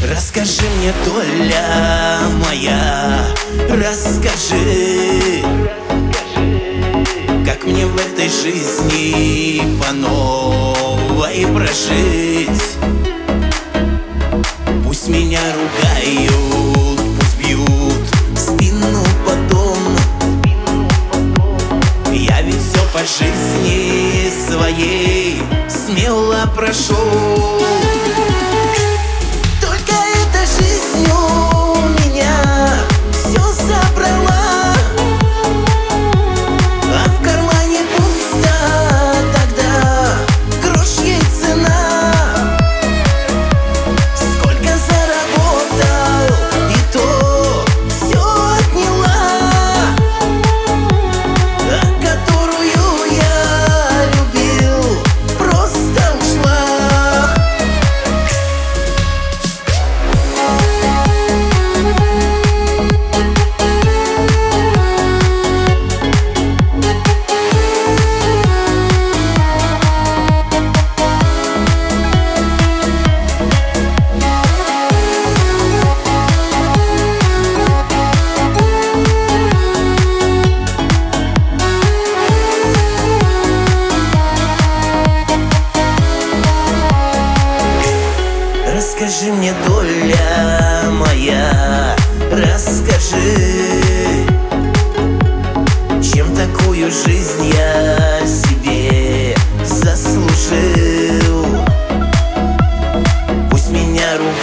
Расскажи мне, доля моя, расскажи, как мне в этой жизни по новой прожить. Пусть меня ругают, пусть бьют в спину потом, я ведь все по жизни своей смело прошел. Только эта жизнь у меня все забрала, а в кармане пусто, тогда грош ей цена. Сколько заработал, и то все отняла, а которую я любил, просто ушла. Расскажи мне, доля моя, расскажи, чем такую жизнь я себе заслужил. Пусть меня ругают,